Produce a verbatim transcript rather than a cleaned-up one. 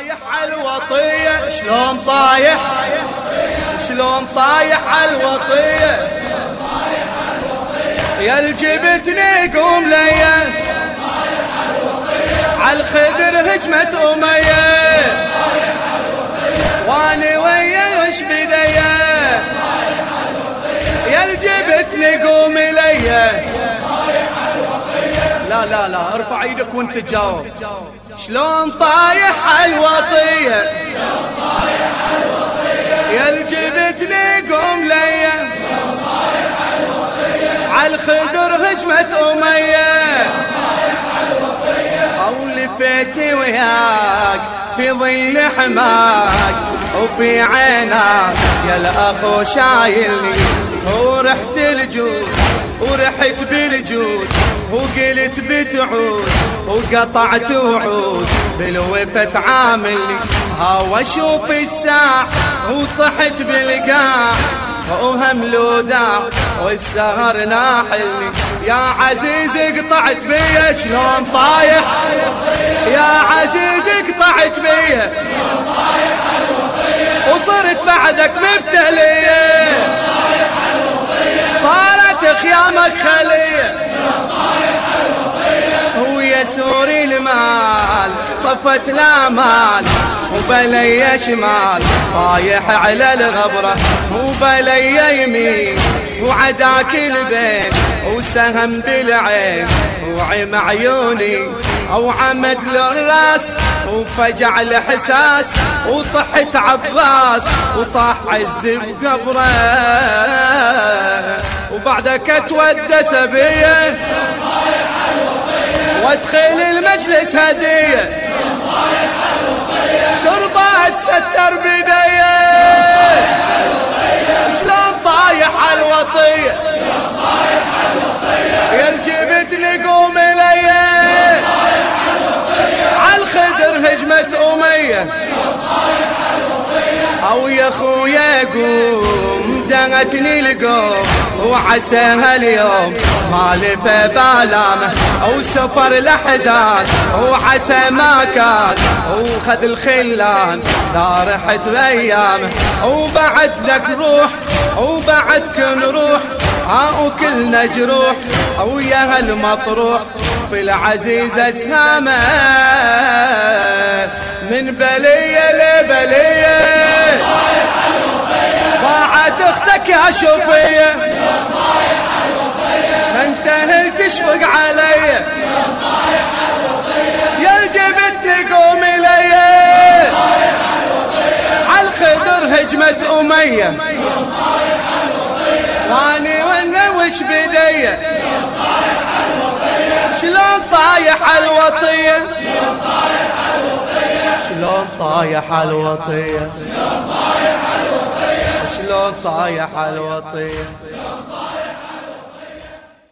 طايح على الوطية، شلون طايح شلون طايح على الوطية، يا الجبتني قوم ليا على الخدر هجمة أمية، واني ويا وش بديا، يا الجبتني قوم ليا. لا لا لا ارفع ايدك وانت تجاوب. شلون طايح على الوطية، يا الجبتني قوم ليا على الخدر هجمة أمية، أو لفيتي وياك في ظل حماك وفي عيناك يا الأخو شايلني، ورحت الجود ورحت بالجود وقلت بتعود وقطعت وعود بالوفا تعاملني، هاو اشوف الساح وطحت بالقاع وهم لوداع والسهر ناحلني، يا عزيز قطعت بيا شلون طايح، يا عزيز قطعت بيا وصرت بعدك مبتلية، صارت خيامك خلية، ويا سوري المال طفت الامال وبلي شمال، طايح على الغبرة وبلي يمين وعداك البين وسهم بالعين وعم عيوني او عمد للراس وفجع الحساس وطحت عباس وطاح عز بقبره، وبعدك تودس بيه وادخل المجلس هديه، ترضى تستر بديه، شلون طايح على الوطية، يا الجبتني قوم ليا على الخدر هجمة أمية، أو يا خويا قوم دنتني القوم وعساها اليوم ما لفى بالامه او سفر الاحزان وعسى ما كان وخذ الخلان لا رحت بايامه وبعد لك روح وبعد كن روح ها وكلنا جروح ويا هالمطروح في العزيزة سهامه من بلية لبلية، ضاعت اختك يا شوفية انتهل تشفق علي، يا الجبتني قوم ليا على الخدر هجمة أمية، واني وانا وش بديا، شلون طايح على الوطية، شلون طايح على الوطية، شلون طايح على الوطية.